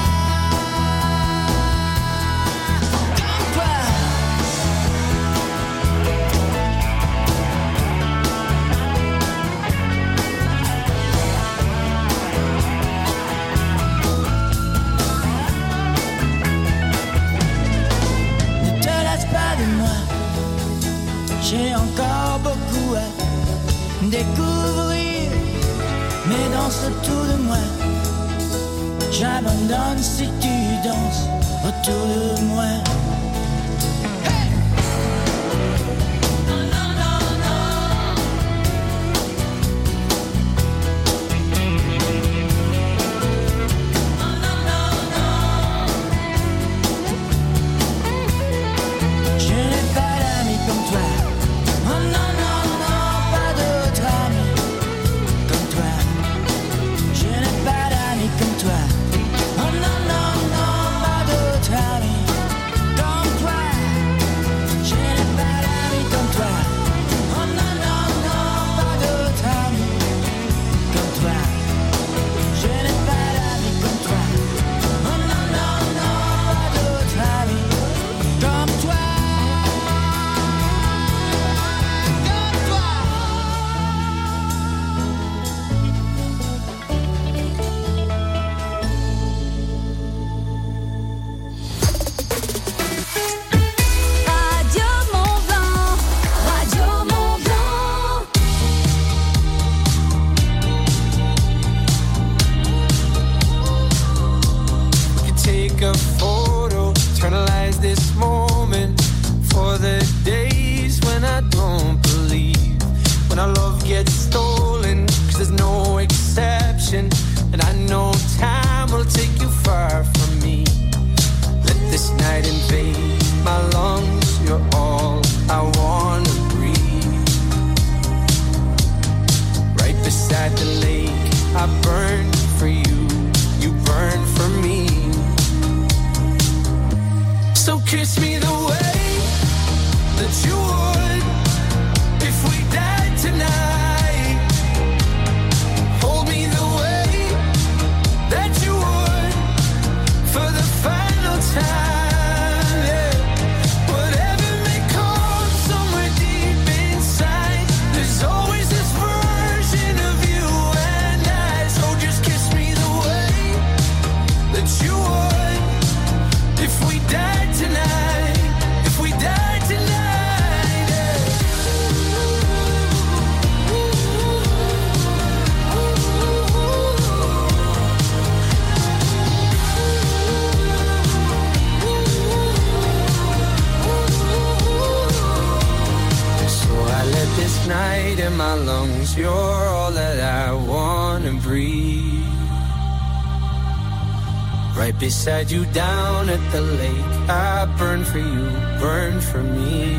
J'ai encore beaucoup à découvrir, mais danse autour de moi. J'abandonne si tu danses autour de moi. Comme toi, oh non, non, non, pas d'autres amis. that you would, if we died tonight, hold me the way that you would for the final time. Yeah. Whatever may come somewhere deep inside, there's always this version of you and I. So just kiss me the way that you would, if we died tonight, if we died tonight. Yeah. So I let this night in my lungs, you're all that I wanna breathe. Right beside you down at the lake, I burn for you, burn for me.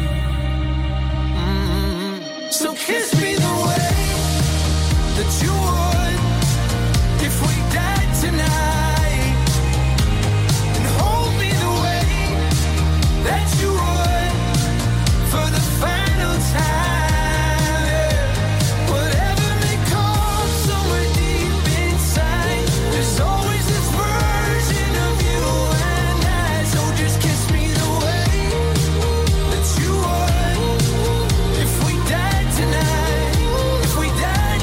So kiss me the way that you would, if we died tonight, and hold me the way that you would for the final time. Yeah. Whatever may come somewhere deep inside, there's always this version of you and I. So just kiss me the way that you would, if we died tonight, if we died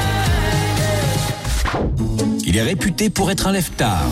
tonight. Il est réputé pour être un lève-tard.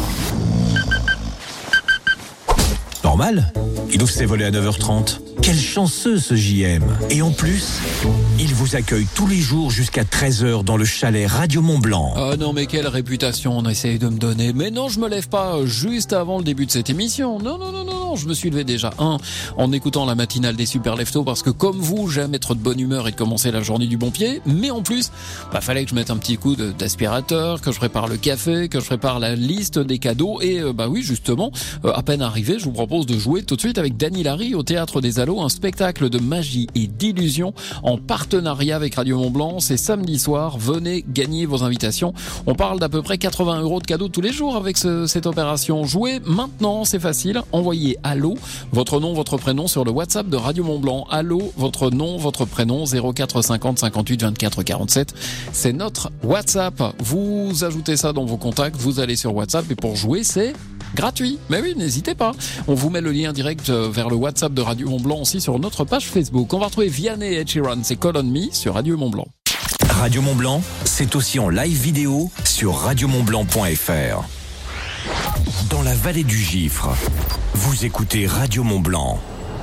Normal, il ouvre ses volets à 9h30. Quel chanceux ce JM. Et en plus, il vous accueille tous les jours jusqu'à 13h dans le chalet Radio Mont-Blanc. Oh non, mais quelle réputation on essaye de me donner. Mais non, je me lève pas juste avant le début de cette émission. Non, je me suis levé déjà en écoutant la matinale des Super Leftos parce que comme vous, j'aime être de bonne humeur et de commencer la journée du bon pied. Mais en plus, fallait que je mette un petit coup d'aspirateur, que je prépare le café, que je prépare la liste des cadeaux. Et oui, justement, à peine arrivé, je vous propose de jouer tout de suite avec Dany Larry au Théâtre des Allos, un spectacle de magie et d'illusion en partenariat avec Radio Mont-Blanc. C'est samedi soir, venez gagner vos invitations. On parle d'à peu près 80 € de cadeaux tous les jours avec cette opération. Jouez maintenant, c'est facile. Envoyez Allo, votre nom, votre prénom sur le WhatsApp de Radio Mont-Blanc. Allo, votre nom, votre prénom, 04 50 58 24 47. C'est notre WhatsApp. Vous ajoutez ça dans vos contacts, vous allez sur WhatsApp et pour jouer, c'est gratuit. Mais oui, n'hésitez pas. On vous met le lien direct vers le WhatsApp de Radio Mont-Blanc aussi sur notre page Facebook. On va retrouver Vianney et Ed Sheeran, c'est Call on Me sur Radio Mont-Blanc. Radio Mont-Blanc, c'est aussi en live vidéo sur radiomontblanc.fr. Dans la vallée du Gifre, vous écoutez Radio Mont-Blanc.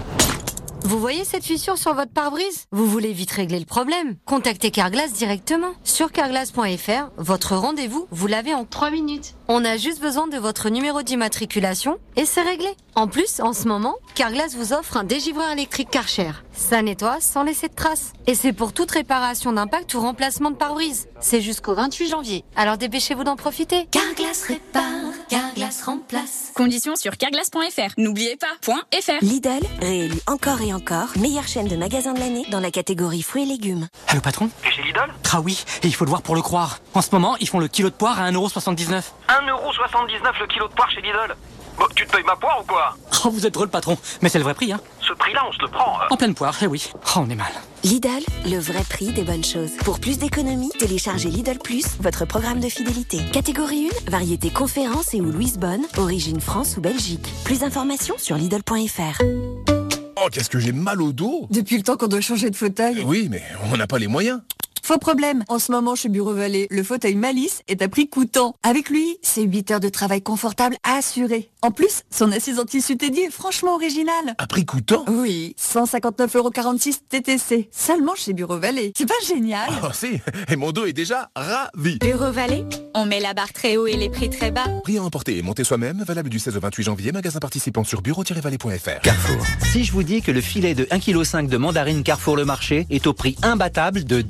Vous voyez cette fissure sur votre pare-brise? Vous voulez vite régler le problème? Contactez Carglass directement. Sur carglass.fr, votre rendez-vous, vous l'avez en 3 minutes. On a juste besoin de votre numéro d'immatriculation et c'est réglé. En plus, en ce moment, Carglass vous offre un dégivreur électrique Karcher. Ça nettoie sans laisser de traces. Et c'est pour toute réparation d'impact ou remplacement de pare-brise. C'est jusqu'au 28 janvier. Alors dépêchez-vous d'en profiter. Carglass répare, Carglass remplace. Conditions sur carglass.fr. N'oubliez pas, .fr. Lidl, réélu encore et encore, meilleure chaîne de magasins de l'année dans la catégorie fruits et légumes. Allô patron? T'es chez Lidl? Ah oui, et il faut le voir pour le croire. En ce moment, ils font le kilo de poire à 1,79 €. 1,79 € le kilo de poire chez Lidl? Bon, tu te payes ma poire ou quoi? Oh, vous êtes drôle patron, mais c'est le vrai prix, hein. Ce prix-là, on se le prend. En pleine poire, eh oui. Oh, on est mal. Lidl, le vrai prix des bonnes choses. Pour plus d'économies, téléchargez Lidl Plus, votre programme de fidélité. Catégorie 1, variété conférence et ou Louise Bonne, origine France ou Belgique. Plus d'informations sur Lidl.fr. Oh, qu'est-ce que j'ai mal au dos. Depuis le temps qu'on doit changer de fauteuil. Oui, mais on n'a pas les moyens. Faux problème. En ce moment, chez Bureau Vallée, le fauteuil Malice est à prix coûtant. Avec lui, c'est 8 heures de travail confortable assuré. En plus, son assise en tissu dédié est franchement originale. À prix coûtant? Oui, 159,46 € TTC. Seulement chez Bureau Vallée. C'est pas génial? Oh si, et mon dos est déjà ravi. Bureau Vallée, on met la barre très haut et les prix très bas. Prix à emporter et monter soi-même, valable du 16 au 28 janvier, magasin participant sur bureau-vallée.fr. Carrefour. Si je vous dis que le filet de 1,5 kg de mandarine Carrefour Le Marché est au prix imbattable de 2,99 €,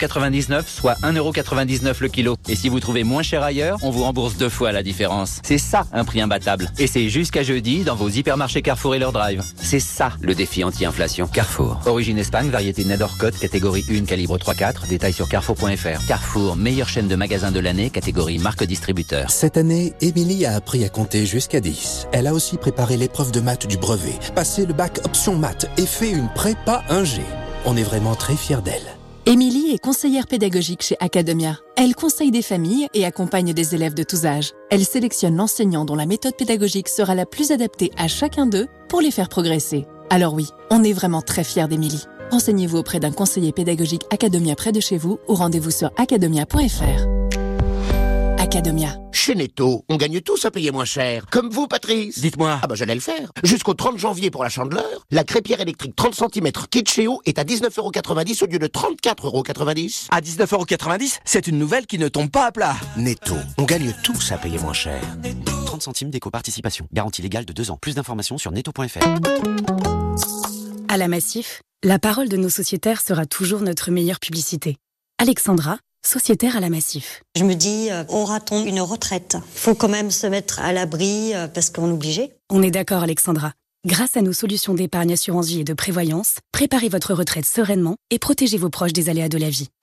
€, soit 1,99 € le kilo. Et si vous trouvez moins cher ailleurs, on vous rembourse 2 fois la différence. C'est ça, un prix imbattable. Et c'est jusqu'à jeudi dans vos hypermarchés Carrefour et leur drive. C'est ça, le défi anti-inflation. Carrefour. Origine Espagne, variété Nethercott, catégorie 1, calibre 3-4. Détails sur carrefour.fr. Carrefour, meilleure chaîne de magasins de l'année, catégorie marque distributeur. Cette année, Émilie a appris à compter jusqu'à 10. Elle a aussi préparé l'épreuve de maths du brevet, passé le bac option maths et fait une prépa 1G. On est vraiment très fiers d'elle. Émilie est conseillère pédagogique chez Academia. Elle conseille des familles et accompagne des élèves de tous âges. Elle sélectionne l'enseignant dont la méthode pédagogique sera la plus adaptée à chacun d'eux pour les faire progresser. Alors oui, on est vraiment très fiers d'Émilie. Renseignez-vous auprès d'un conseiller pédagogique Academia près de chez vous ou rendez-vous sur academia.fr. Academia. Chez Netto, on gagne tous à payer moins cher. Comme vous, Patrice. Dites-moi. Ah bah j'allais le faire. Jusqu'au 30 janvier pour la Chandeleur, la crêpière électrique 30 cm Kitscheo est à 19,90 € au lieu de 34,90 €. À 19,90 €, c'est une nouvelle qui ne tombe pas à plat. Netto, on gagne tous à payer moins cher. 30 centimes d'éco-participation. Garantie légale de 2 ans. Plus d'informations sur netto.fr. À la Massif, la parole de nos sociétaires sera toujours notre meilleure publicité. Alexandra, sociétaire à la Massif. Je me dis, aura-t-on une retraite ? Il faut quand même se mettre à l'abri parce qu'on est obligé. On est d'accord, Alexandra. Grâce à nos solutions d'épargne assurance vie et de prévoyance, préparez votre retraite sereinement et protégez vos proches des aléas de la vie.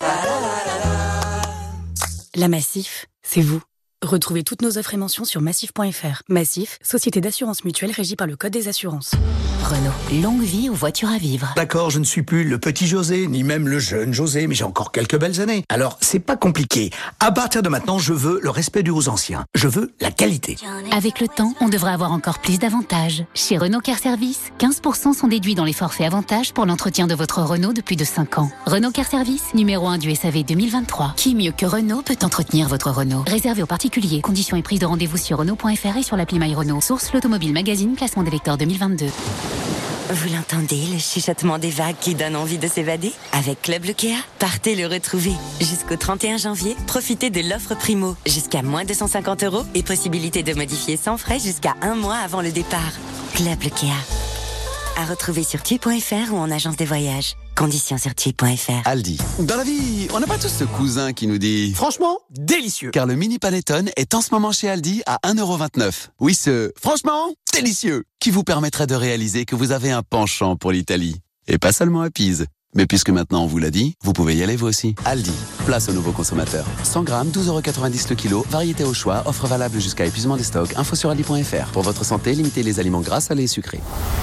La Massif, c'est vous. Retrouvez toutes nos offres et mentions sur massif.fr. Massif, société d'assurance mutuelle régie par le Code des assurances. Renault, longue vie aux voitures à vivre. D'accord, je ne suis plus le petit José, ni même le jeune José, mais j'ai encore quelques belles années. Alors, c'est pas compliqué. À partir de maintenant, je veux le respect dû aux anciens. Je veux la qualité. Avec le temps, on devrait avoir encore plus d'avantages. Chez Renault Car Service, 15% sont déduits dans les forfaits avantages pour l'entretien de votre Renault depuis plus de 5 ans. Renault Car Service, numéro 1 du SAV 2023. Qui mieux que Renault peut entretenir votre Renault ? Réservé aux particuliers. Conditions et prise de rendez-vous sur Renault.fr et sur l'appli My Renault. Source l'Automobile Magazine, classement des lecteurs 2022. Vous l'entendez, le chuchotement des vagues qui donne envie de s'évader ? Avec Club Lucéa, partez le retrouver. Jusqu'au 31 janvier, profitez de l'offre Primo. Jusqu'à moins 250 € et possibilité de modifier sans frais jusqu'à 1 mois avant le départ. Club Lucéa. À retrouver sur TUI.fr ou en agence des voyages. Conditions sur TUI.fr. Aldi. Dans la vie, on n'a pas tous ce cousin qui nous dit franchement, délicieux. Car le mini panettone est en ce moment chez Aldi à 1,29 €. Oui, ce franchement délicieux qui vous permettrait de réaliser que vous avez un penchant pour l'Italie. Et pas seulement à Pise. Mais puisque maintenant on vous l'a dit, vous pouvez y aller vous aussi. Aldi, place aux nouveaux consommateurs. 100 grammes, 12,90 € le kilo, variété au choix, offre valable jusqu'à épuisement des stocks. Info sur aldi.fr. Pour votre santé, limitez les aliments gras, salés et sucrés.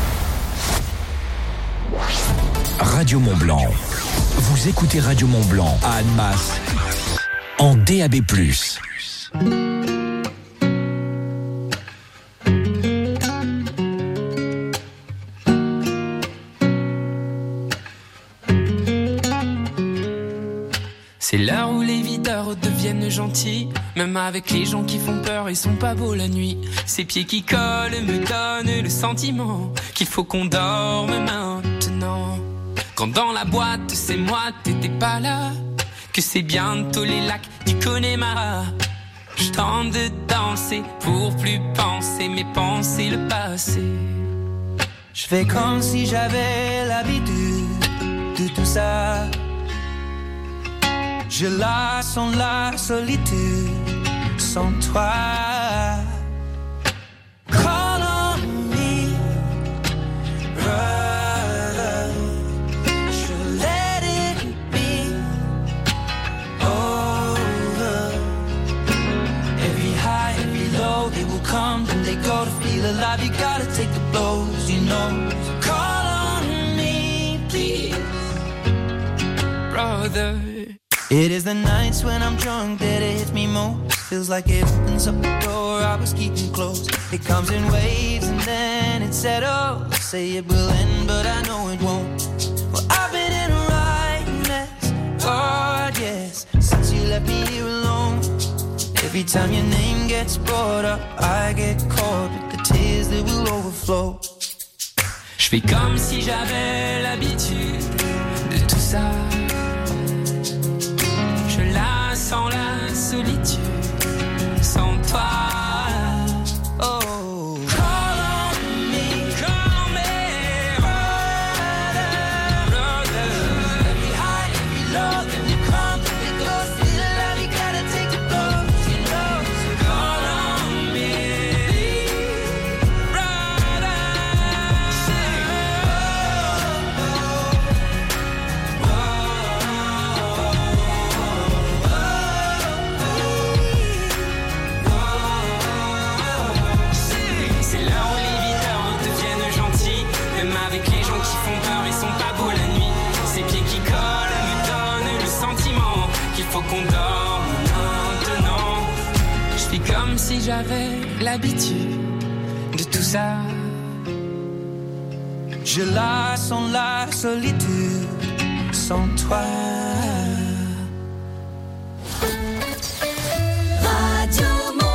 Radio Mont-Blanc. Vous écoutez Radio Mont-Blanc à Annemasse en DAB+. C'est l'heure où les videurs deviennent gentils. Même avec les gens qui font peur, ils sont pas beaux la nuit. Ces pieds qui collent me donnent le sentiment qu'il faut qu'on dorme maintenant. Quand dans la boîte, c'est moi, t'étais pas là. Que c'est bientôt les lacs du Connemara. Je tente de danser pour plus penser, mais penser le passé. Je fais comme si j'avais l'habitude de tout ça. Je la sens la solitude sans toi. Call on me, brother. Should let it be over. Every high, every low, they will come and they go. To feel alive, you gotta take the blows, you know. So call on me, please, brother. It is the nights when I'm drunk that it hits me most. Feels like it opens up the door I was keeping closed. It comes in waves and then it settles. Say it will end, but I know it won't. Well, I've been in a right mess, God, yes, since you left me here alone. Every time your name gets brought up, I get caught with the tears that will overflow. Je fais comme si j'avais l'habitude de tout ça. Là, sans la solitude, sans toi. Oh, call on me, brother. Every high, every low, then you come gens qui font peur, ils sont pas beaux la nuit. Ces pieds qui collent me donnent le sentiment qu'il faut qu'on dorme maintenant. Je fais comme si j'avais l'habitude de tout ça. Je la sens la solitude sans toi. Radio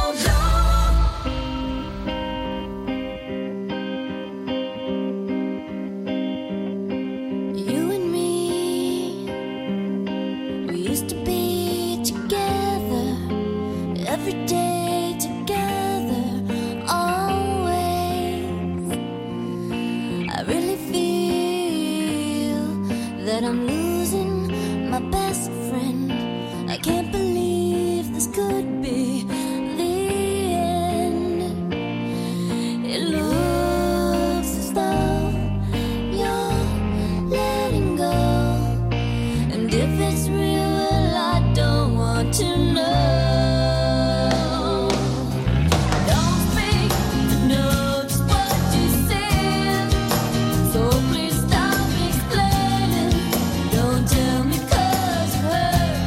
You and me, we used to be together, every day together, always. I really feel that I'm losing my best friend. I can't believe this could be the end. It looks as though you're letting go, and if it's real, well, I don't want to know. Don't speak, I know just what you said, so please stop explaining. Don't tell me 'cause it hurts.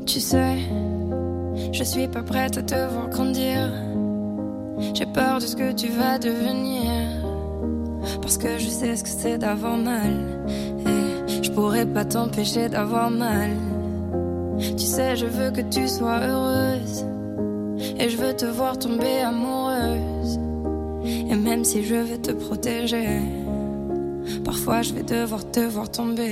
Tu sais, je suis pas prête à te voir grandir. J'ai peur de ce que tu vas devenir. Parce que je sais ce que c'est d'avoir mal. Et je pourrais pas t'empêcher d'avoir mal. Tu sais, je veux que tu sois heureuse. Et je veux te voir tomber amoureuse. Et même si je veux te protéger, parfois je vais devoir te voir tomber.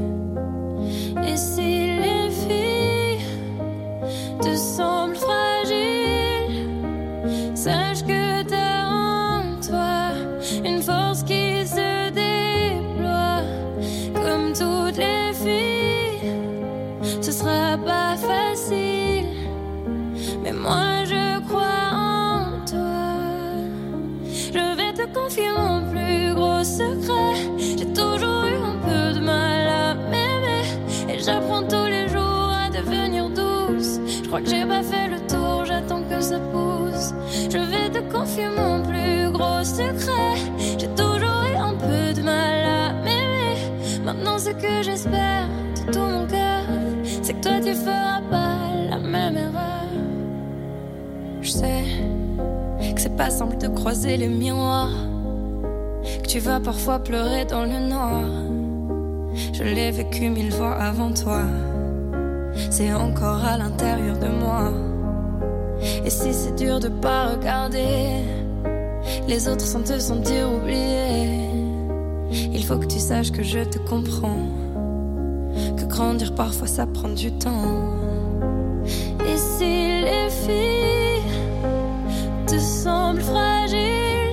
Et si les filles te semblent fragiles, sache que t'as en toi une force qui se déploie. Comme toutes les filles, ce sera pas facile, mais moi je crois en toi. Je vais te confier mon plus gros secret. J'ai toujours eu un peu de mal à m'aimer, et j'apprends tous les jours à devenir douce. Je crois que j'ai pas fait le tour, j'attends que ça pousse. Je vais te confier mon plus gros secret. J'ai toujours eu un peu de mal à m'aimer. Maintenant ce que j'espère de tout mon cœur, c'est que toi tu feras pas la même erreur. Je sais que c'est pas simple de croiser les miroirs, que tu vas parfois pleurer dans le noir. Je l'ai vécu 1000 fois avant toi, c'est encore à l'intérieur de moi. Et si c'est dur de pas regarder les autres sans te sentir oublié, il faut que tu saches que je te comprends, que grandir parfois ça prend du temps. Et si les filles te semblent fragiles,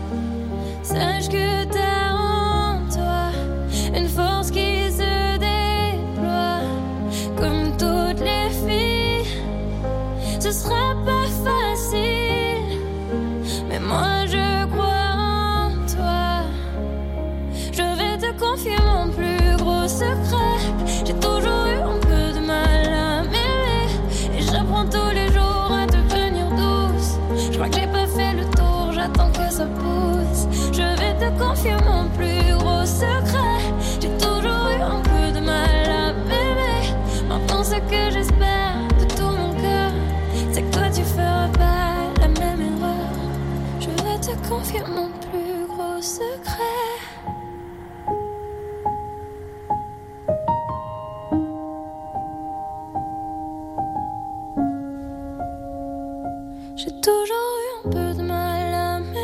sache que t'as en toi une force qui se déploie. Comme toutes les filles, ce sera pas facile, mais moi je crois en toi. Je vais te confier mon plus gros secret. J'ai toujours eu un peu de mal à m'aimer, et j'apprends tous les jours à devenir douce. Je crois que j'ai pas fait le tour, j'attends que ça pousse. Je vais te confier mon plus gros secret. J'ai toujours eu un peu de mal à m'aimer. Maintenant ce que j'espère de tout mon cœur, c'est que toi tu feras pas la même erreur. Je vais te confier mon plus gros secret. J'ai toujours eu un peu de mal à m'aimer.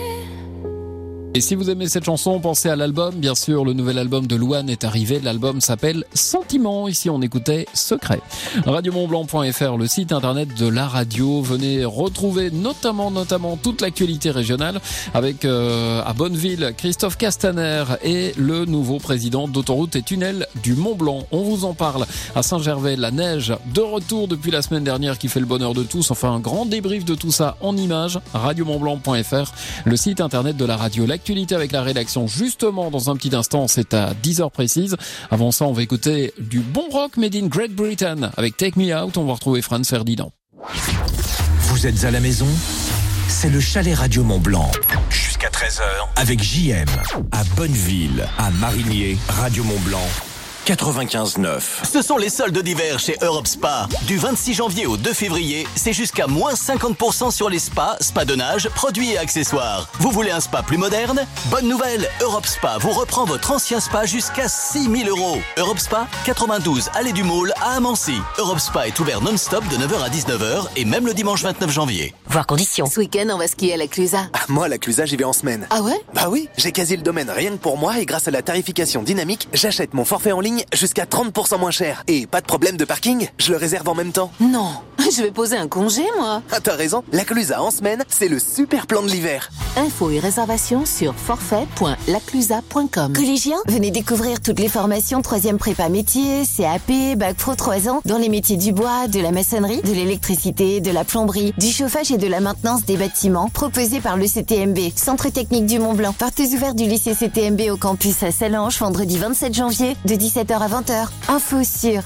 Et si vous aimez cette chanson, pensez à l'album. Bien sûr, le nouvel album de Louane est arrivé. L'album s'appelle Sentiment. Ici, on écoutait Secret. RadioMontBlanc.fr, le site internet de la radio. Venez retrouver notamment toute l'actualité régionale avec à Bonneville, Christophe Castaner et le nouveau président d'Autoroute et Tunnel du Mont-Blanc. On vous en parle. À Saint-Gervais, la neige de retour depuis la semaine dernière qui fait le bonheur de tous. Enfin, un grand débrief de tout ça en images. RadioMontBlanc.fr, le site internet de la radio. L'actualité avec la rédaction, justement, dans un petit instant, c'est à 10h précise. Avant ça, on va écouter du bon rock made in Great Britain avec Take Me Out. On va retrouver Franz Ferdinand. Vous êtes à la maison? C'est le chalet Radio Mont-Blanc. Jusqu'à 13h avec JM. À Bonneville, à Marigné, Radio Mont-Blanc. 95.9. Ce sont les soldes d'hiver chez Europe Spa. Du 26 janvier au 2 février, c'est jusqu'à moins 50% sur les spas, spas de nage, produits et accessoires. Vous voulez un spa plus moderne? Bonne nouvelle, Europe Spa vous reprend votre ancien spa jusqu'à 6 000 €. Europe Spa, 92 Allée du Môle à Amancy. Europe Spa est ouvert non-stop de 9h à 19h et même le dimanche 29 janvier. Voir conditions. Ce week-end, on va skier à la Clusa. Moi, à la Clusa, j'y vais en semaine. Ah ouais? Bah oui, j'ai quasi le domaine rien que pour moi et grâce à la tarification dynamique, j'achète mon forfait en ligne jusqu'à 30% moins cher. Et pas de problème de parking, je le réserve en même temps. Non, je vais poser un congé, moi. Ah, t'as raison, la Clusa en semaine, c'est le super plan de l'hiver. Infos et réservations sur forfait.laclusa.com. Collégiens, venez découvrir toutes les formations 3e prépa métier, CAP, Bac Pro 3 ans, dans les métiers du bois, de la maçonnerie, de l'électricité, de la plomberie, du chauffage et de la maintenance des bâtiments, proposés par le CTMB, Centre Technique du Mont-Blanc. Portes ouvertes du lycée CTMB au campus à Sallanches, vendredi 27 janvier, de 17h à 20h. Info sur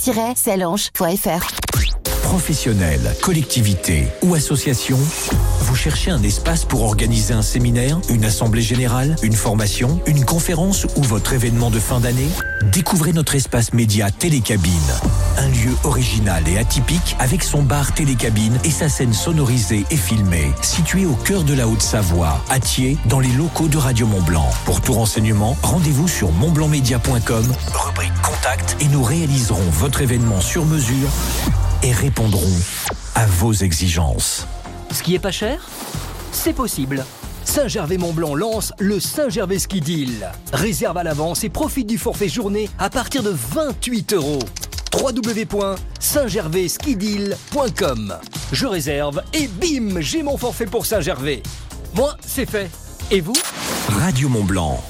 ecs-sallanches.fr. Professionnels, collectivités ou associations, vous cherchez un espace pour organiser un séminaire, une assemblée générale, une formation, une conférence ou votre événement de fin d'année? Découvrez notre espace média Télécabine. Un lieu original et atypique avec son bar Télécabine et sa scène sonorisée et filmée. Situé au cœur de la Haute-Savoie, à Thiers, dans les locaux de Radio Mont-Blanc. Pour tout renseignement, rendez-vous sur montblancmedia.com, rubrique Contact, et nous réaliserons votre événement sur mesure et répondrons à vos exigences. Ce qui est pas cher, c'est possible. Saint-Gervais-Mont-Blanc lance le Saint-Gervais Ski Deal. Réserve à l'avance et profite du forfait journée à partir de 28 €. www.saintgervaiskideal.com. Je réserve et bim, j'ai mon forfait pour Saint-Gervais. Moi, c'est fait. Et vous ? Radio Mont-Blanc.